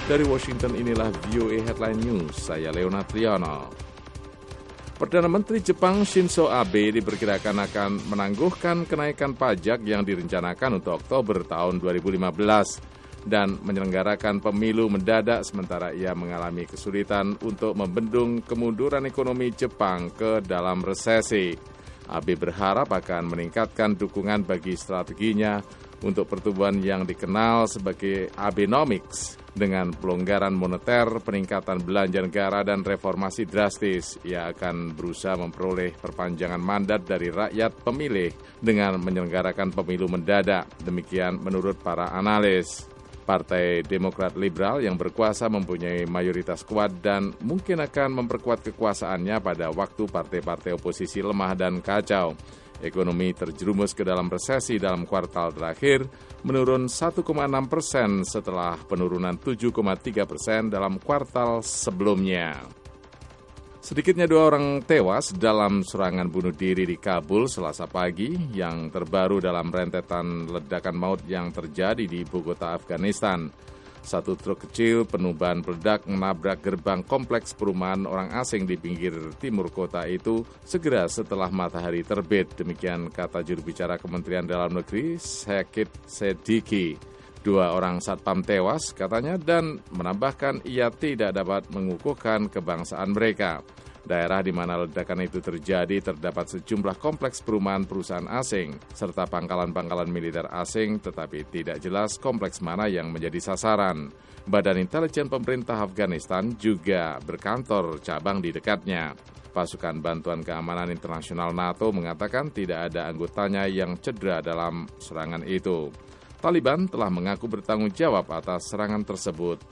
Dari Washington inilah VOA Headline News, saya Leonard Triano. Perdana Menteri Jepang Shinzo Abe diperkirakan akan menangguhkan kenaikan pajak yang direncanakan untuk Oktober tahun 2015 dan menyelenggarakan pemilu mendadak sementara ia mengalami kesulitan untuk membendung kemunduran ekonomi Jepang ke dalam resesi. Abe berharap akan meningkatkan dukungan bagi strateginya untuk pertumbuhan yang dikenal sebagai Abenomics dengan pelonggaran moneter, peningkatan belanja negara, dan reformasi drastis. Ia akan berusaha memperoleh perpanjangan mandat dari rakyat pemilih dengan menyelenggarakan pemilu mendadak. Demikian menurut para analis. Partai Demokrat Liberal yang berkuasa mempunyai mayoritas kuat dan mungkin akan memperkuat kekuasaannya pada waktu partai-partai oposisi lemah dan kacau. Ekonomi terjerumus ke dalam resesi dalam kuartal terakhir, menurun 1,6% setelah penurunan 7,3% dalam kuartal sebelumnya. Sedikitnya 2 orang tewas dalam serangan bunuh diri di Kabul Selasa pagi yang terbaru dalam rentetan ledakan maut yang terjadi di ibu kota Afghanistan. Satu truk kecil penuh bahan peledak menabrak gerbang kompleks perumahan orang asing di pinggir timur kota itu segera setelah matahari terbit. Demikian kata juru bicara Kementerian Dalam Negeri Sakit Sediki. 2 orang satpam tewas katanya dan menambahkan ia tidak dapat mengukuhkan kebangsaan mereka. Daerah di mana ledakan itu terjadi terdapat sejumlah kompleks perumahan perusahaan asing serta pangkalan-pangkalan militer asing, tetapi tidak jelas kompleks mana yang menjadi sasaran. Badan Intelijen Pemerintah Afghanistan juga berkantor cabang di dekatnya. Pasukan Bantuan Keamanan Internasional NATO mengatakan tidak ada anggotanya yang cedera dalam serangan itu. Taliban telah mengaku bertanggung jawab atas serangan tersebut.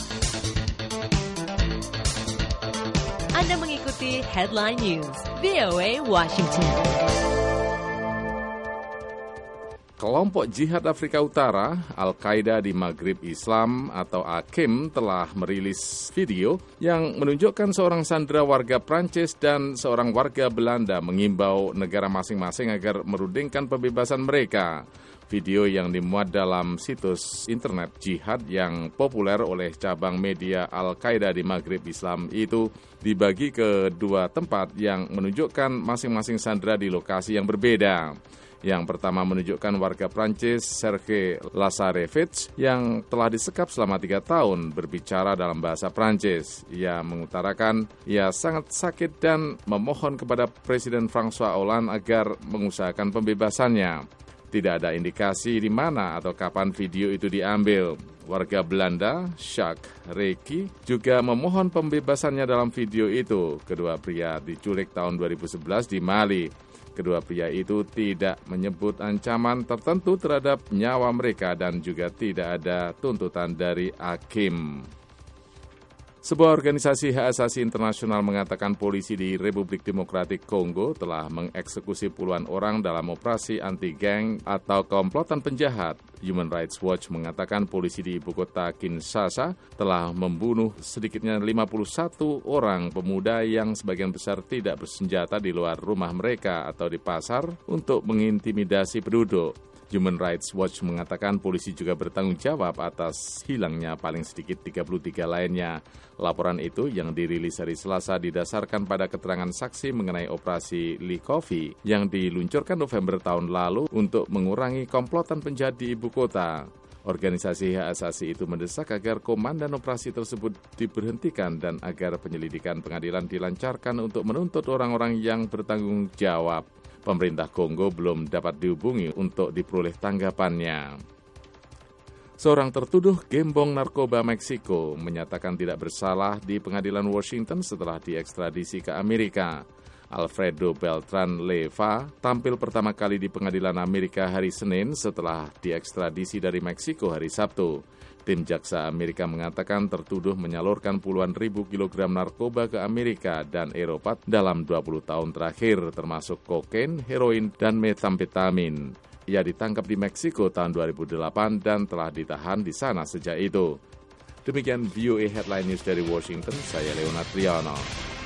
Anda mengikuti Headline News, VOA Washington. Kelompok Jihad Afrika Utara, Al-Qaeda di Maghrib Islam atau AQIM telah merilis video yang menunjukkan seorang sandera warga Prancis dan seorang warga Belanda mengimbau negara masing-masing agar merundingkan pembebasan mereka. Video yang dimuat dalam situs internet jihad yang populer oleh cabang media Al-Qaeda di Maghrib Islam itu dibagi ke 2 tempat yang menunjukkan masing-masing sandera di lokasi yang berbeda. Yang pertama menunjukkan warga Prancis Serge Lazarevich yang telah disekap selama 3 tahun berbicara dalam bahasa Prancis. Ia mengutarakan ia sangat sakit dan memohon kepada Presiden François Hollande agar mengusahakan pembebasannya. Tidak ada indikasi di mana atau kapan video itu diambil. Warga Belanda, Jacques Reki, juga memohon pembebasannya dalam video itu. Kedua pria diculik tahun 2011 di Mali. Kedua pria itu tidak menyebut ancaman tertentu terhadap nyawa mereka dan juga tidak ada tuntutan dari hakim. Sebuah organisasi hak asasi internasional mengatakan polisi di Republik Demokratik Kongo telah mengeksekusi puluhan orang dalam operasi anti-geng atau komplotan penjahat. Human Rights Watch mengatakan polisi di ibu kota Kinshasa telah membunuh sedikitnya 51 orang pemuda yang sebagian besar tidak bersenjata di luar rumah mereka atau di pasar untuk mengintimidasi penduduk. Human Rights Watch mengatakan polisi juga bertanggung jawab atas hilangnya paling sedikit 33 lainnya. Laporan itu yang dirilis hari Selasa didasarkan pada keterangan saksi mengenai operasi Likovi yang diluncurkan November tahun lalu untuk mengurangi komplotan penjahat di ibu kota. Organisasi hak asasi itu mendesak agar komandan operasi tersebut diberhentikan dan agar penyelidikan pengadilan dilancarkan untuk menuntut orang-orang yang bertanggung jawab. Pemerintah Kongo belum dapat dihubungi untuk diperoleh tanggapannya. Seorang tertuduh gembong narkoba Meksiko menyatakan tidak bersalah di pengadilan Washington setelah diekstradisi ke Amerika. Alfredo Beltran Leyva tampil pertama kali di pengadilan Amerika hari Senin setelah diekstradisi dari Meksiko hari Sabtu. Tim jaksa Amerika mengatakan tertuduh menyalurkan puluhan ribu kilogram narkoba ke Amerika dan Eropa dalam 20 tahun terakhir, termasuk kokain, heroin, dan metamfetamin. Ia ditangkap di Meksiko tahun 2008 dan telah ditahan di sana sejak itu. Demikian VOA Headline News dari Washington, saya Leonard Triano.